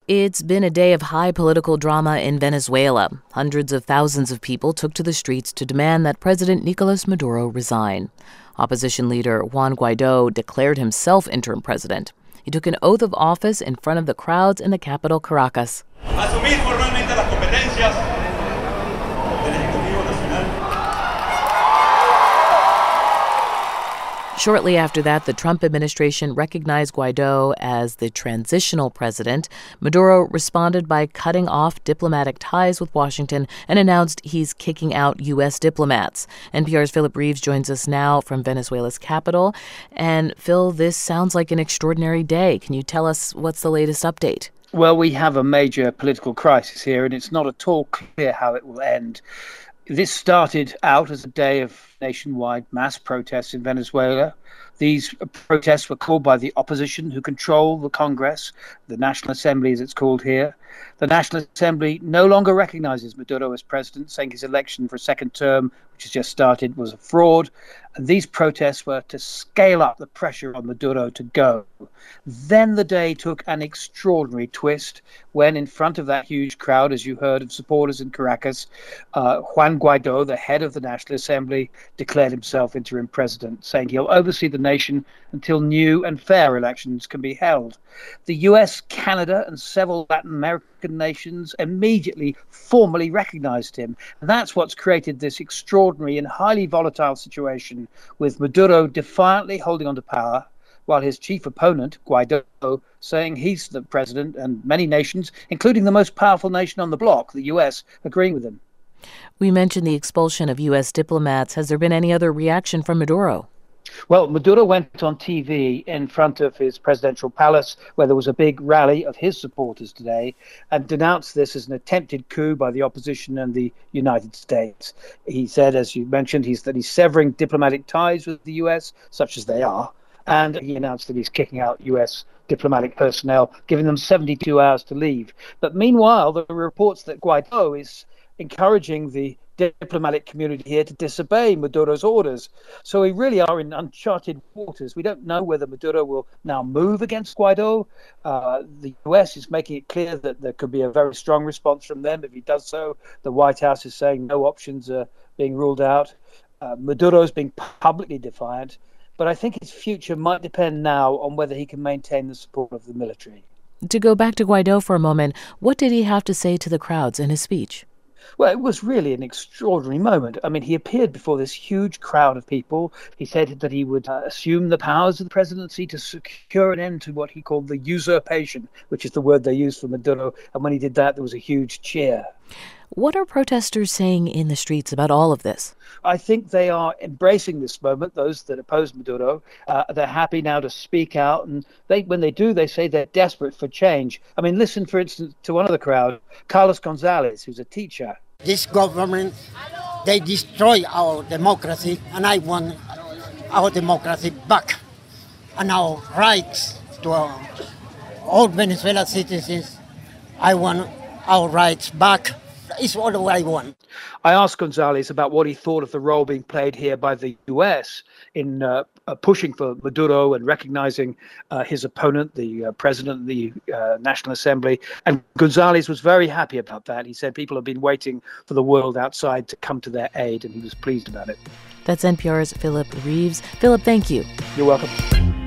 It's been a day of high political drama in Venezuela. Hundreds of thousands of people took to the streets to demand that President Nicolas Maduro resign. Opposition leader Juan Guaidó declared himself interim president. He took an oath of office in front of the crowds in the capital, Caracas. Asumir formalmente las competencias del Ejecutivo Nacional. Shortly after that, the Trump administration recognized Guaidó as the transitional president. Maduro responded by cutting off diplomatic ties with Washington and announced he's kicking out U.S. diplomats. NPR's Philip Reeves joins us now from Venezuela's capital. And Phil, this sounds like an extraordinary day. Can you tell us what's the latest update? Well, we have a major political crisis here, and it's not at all clear how it will end. This started out as a day of nationwide mass protests in Venezuela. These protests were called by the opposition, who control the Congress, the National Assembly as it's called here. The National Assembly no longer recognizes Maduro as president, saying his election for a second term, which has just started, was a fraud. And these protests were to scale up the pressure on Maduro to go. Then the day took an extraordinary twist when, in front of that huge crowd, as you heard, of supporters in Caracas, Juan Guaidó, the head of the National Assembly, declared himself interim president, saying he'll oversee the nation until new and fair elections can be held. The US, Canada, and several Latin American nations immediately formally recognized him. And that's what's created this extraordinary and highly volatile situation, with Maduro defiantly holding on to power, while his chief opponent, Guaidó, saying he's the president, and many nations, including the most powerful nation on the bloc, the US, agreeing with him. We mentioned the expulsion of U.S. diplomats. Has there been any other reaction from Maduro? Well, Maduro went on TV in front of his presidential palace, where there was a big rally of his supporters today, and denounced this as an attempted coup by the opposition and the United States. He said, as you mentioned, that he's severing diplomatic ties with the U.S., such as they are, and he announced that he's kicking out U.S. diplomatic personnel, giving them 72 hours to leave. But meanwhile, there are reports that Guaidó is encouraging the diplomatic community here to disobey Maduro's orders. So we really are in uncharted waters. We don't know whether Maduro will now move against Guaidó. The US is making it clear that there could be a very strong response from them if he does so. The White House is saying no options are being ruled out. Maduro is being publicly defiant. But I think his future might depend now on whether he can maintain the support of the military. To go back to Guaidó for a moment, what did he have to say to the crowds in his speech? Well, it was really an extraordinary moment. I mean, he appeared before this huge crowd of people. He said that he would assume the powers of the presidency to secure an end to what he called the usurpation, which is the word they use for Maduro. And when he did that, there was a huge cheer. What are protesters saying in the streets about all of this? I think they are embracing this moment, those that oppose Maduro. They're happy now to speak out. And when they do, they say they're desperate for change. I mean, listen, for instance, to one of the crowd, Carlos Gonzalez, who's a teacher. This government, they destroy our democracy, and I want our democracy back. And our rights to all Venezuelan citizens, I want our rights back. It's all I want. I asked Gonzalez about what he thought of the role being played here by the US in pushing for Maduro and recognizing his opponent, the president of the National Assembly. And Gonzalez was very happy about that. He said people have been waiting for the world outside to come to their aid, and he was pleased about it. That's NPR's Philip Reeves. Philip, thank you. You're welcome.